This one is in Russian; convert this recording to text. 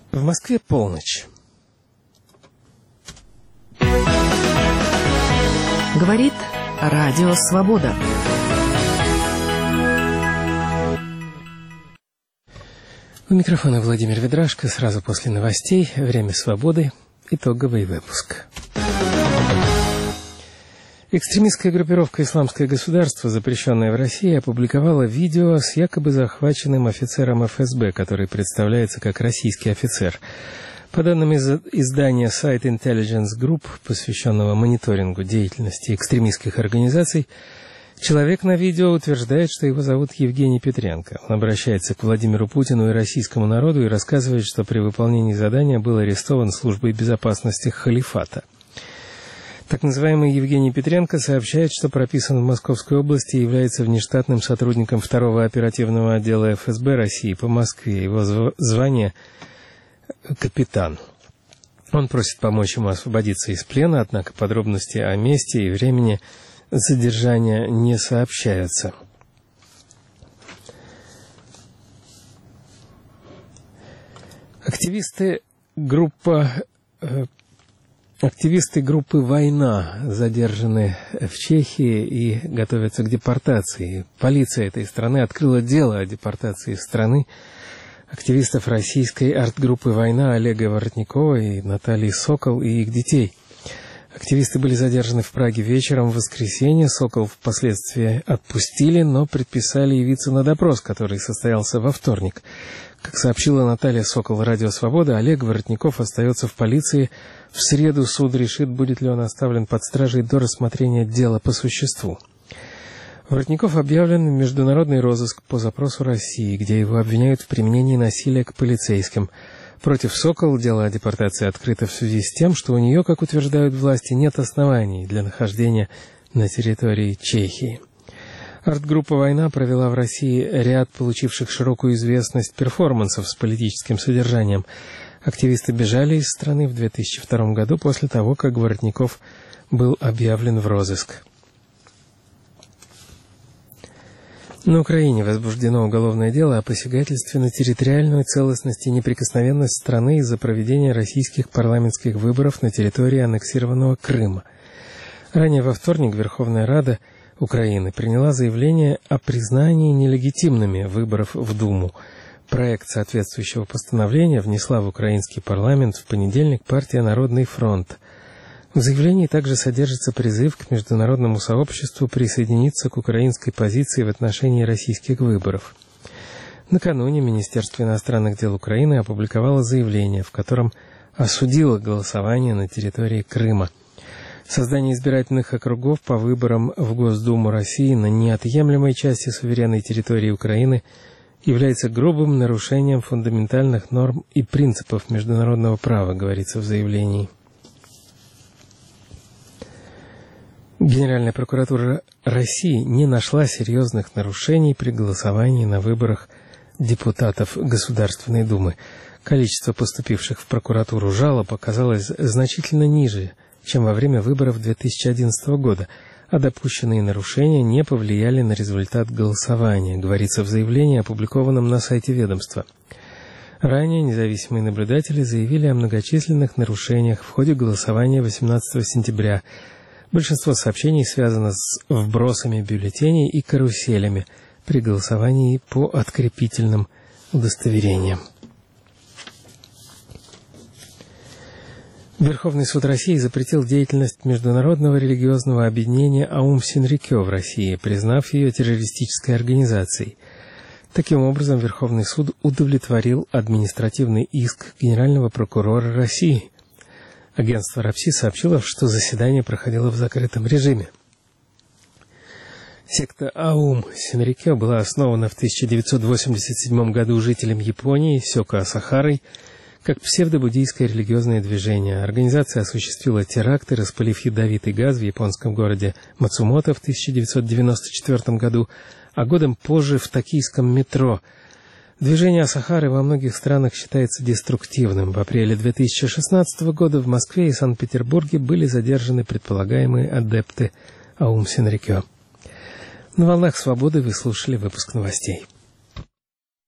В Москве полночь. Говорит Радио Свобода. У микрофона Владимир Ведрашко. Сразу после новостей «Время свободы». Итоговый выпуск. Экстремистская группировка «Исламское государство», запрещенная в России, опубликовала видео с якобы захваченным офицером ФСБ, который представляется как российский офицер. По данным издания Site Intelligence Group, посвященного мониторингу деятельности экстремистских организаций, человек на видео утверждает, что его зовут Евгений Петренко. Он обращается к Владимиру Путину и российскому народу и рассказывает, что при выполнении задания был арестован службой безопасности халифата. Так называемый Евгений Петренко сообщает, что прописан в Московской области и является внештатным сотрудником 2-го оперативного отдела ФСБ России по Москве. Его звание – капитан. Он просит помочь ему освободиться из плена, однако подробности о месте и времени задержания не сообщаются. Активисты группы «Война» задержаны в Чехии и готовятся к депортации. Полиция этой страны открыла дело о депортации из страны активистов российской арт-группы «Война» Олега Воротникова и Натальи Сокол и их детей. Активисты были задержаны в Праге вечером в воскресенье. Сокол впоследствии отпустили, но предписали явиться на допрос, который состоялся во вторник. Как сообщила Наталья Сокол «Радио Свобода», Олег Воротников остается в полиции. В среду суд решит, будет ли он оставлен под стражей до рассмотрения дела по существу. Воротников объявлен в международный розыск по запросу России, где его обвиняют в применении насилия к полицейским. Против Сокол дело о депортации открыто в связи с тем, что у нее, как утверждают власти, нет оснований для нахождения на территории Чехии. Арт-группа «Война» провела в России ряд получивших широкую известность перформансов с политическим содержанием. Активисты бежали из страны в 2002 году после того, как Воротников был объявлен в розыск. На Украине возбуждено уголовное дело о посягательстве на территориальную целостность и неприкосновенность страны из-за проведения российских парламентских выборов на территории аннексированного Крыма. Ранее во вторник Верховная Рада Украины приняла заявление о признании нелегитимными выборов в Думу. Проект соответствующего постановления внесла в украинский парламент в понедельник партия «Народный фронт». В заявлении также содержится призыв к международному сообществу присоединиться к украинской позиции в отношении российских выборов. Накануне Министерство иностранных дел Украины опубликовало заявление, в котором осудило голосование на территории Крыма. Создание избирательных округов по выборам в Госдуму России на неотъемлемой части суверенной территории Украины является грубым нарушением фундаментальных норм и принципов международного права, говорится в заявлении. Генеральная прокуратура России не нашла серьезных нарушений при голосовании на выборах депутатов Государственной Думы. Количество поступивших в прокуратуру жалоб оказалось значительно ниже, чем во время выборов 2011 года, а допущенные нарушения не повлияли на результат голосования, говорится в заявлении, опубликованном на сайте ведомства. Ранее независимые наблюдатели заявили о многочисленных нарушениях в ходе голосования 18 сентября. Большинство сообщений связано с вбросами бюллетеней и каруселями при голосовании по открепительным удостоверениям. Верховный суд России запретил деятельность международного религиозного объединения Аум Синрикё в России, признав ее террористической организацией. Таким образом, Верховный суд удовлетворил административный иск генерального прокурора России. Агентство РАПСИ сообщило, что заседание проходило в закрытом режиме. Секта Аум Синрикё была основана в 1987 году жителем Японии Сёко Асахарой как псевдобуддийское религиозное движение. Организация осуществила теракты, распылив ядовитый газ в японском городе Мацумото в 1994 году, а годом позже в токийском метро. Движение Асахары во многих странах считается деструктивным. В апреле 2016 года в Москве и Санкт-Петербурге были задержаны предполагаемые адепты Аум Синрикё. На волнах «Свободы» вы слушали выпуск новостей.